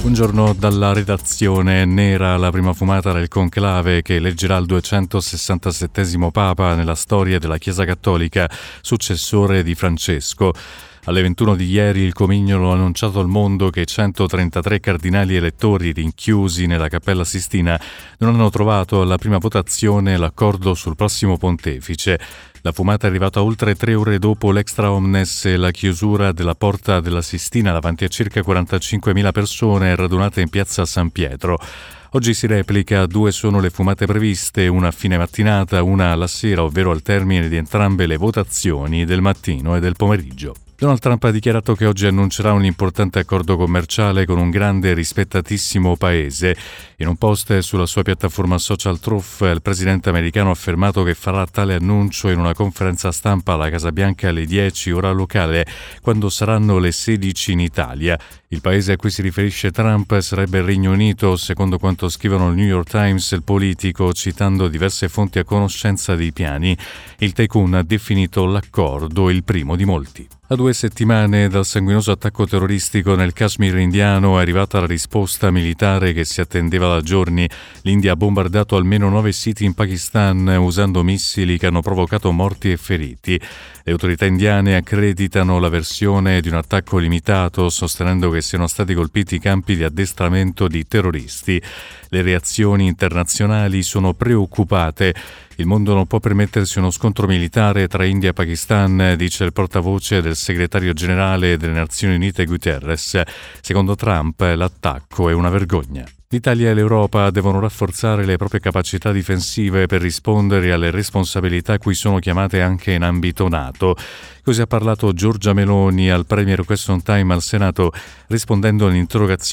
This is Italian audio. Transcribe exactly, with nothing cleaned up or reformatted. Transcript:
Buongiorno dalla redazione. Nera la prima fumata del conclave che eleggerà il duecentosessantasettesimo Papa nella storia della Chiesa Cattolica, successore di Francesco. Alle ventuno di ieri il Comignolo ha annunciato al mondo che centotrentatré cardinali elettori rinchiusi nella Cappella Sistina non hanno trovato alla prima votazione l'accordo sul prossimo pontefice. La fumata è arrivata oltre tre ore dopo l'extra omnes e la chiusura della Porta della Sistina davanti a circa quarantacinquemila persone radunate in piazza San Pietro. Oggi si replica, due sono le fumate previste, una a fine mattinata, una alla sera, ovvero al termine di entrambe le votazioni del mattino e del pomeriggio. Donald Trump ha dichiarato che oggi annuncerà un importante accordo commerciale con un grande e rispettatissimo paese. In un post sulla sua piattaforma social Truth, il presidente americano ha affermato che farà tale annuncio in una conferenza stampa alla Casa Bianca alle dieci ora locale, quando saranno le sedici in Italia. Il paese a cui si riferisce Trump sarebbe il Regno Unito, secondo quanto scrivono il New York Times e il Politico, citando diverse fonti a conoscenza dei piani. Il tycoon ha definito l'accordo il primo di molti. A due settimane dal sanguinoso attacco terroristico nel Kashmir indiano è arrivata la risposta militare che si attendeva da giorni. L'India ha bombardato almeno nove siti in Pakistan usando missili che hanno provocato morti e feriti. Le autorità indiane accreditano la versione di un attacco limitato, sostenendo che siano stati colpiti campi di addestramento di terroristi. Le reazioni internazionali sono preoccupate. Il mondo non può permettersi uno scontro militare tra India e Pakistan, dice il portavoce del segretario generale delle Nazioni Unite Guterres. Secondo Trump, l'attacco è una vergogna. L'Italia e l'Europa devono rafforzare le proprie capacità difensive per rispondere alle responsabilità a cui sono chiamate anche in ambito NATO. Così ha parlato Giorgia Meloni al Premier Question Time al Senato, rispondendo all'interrogazione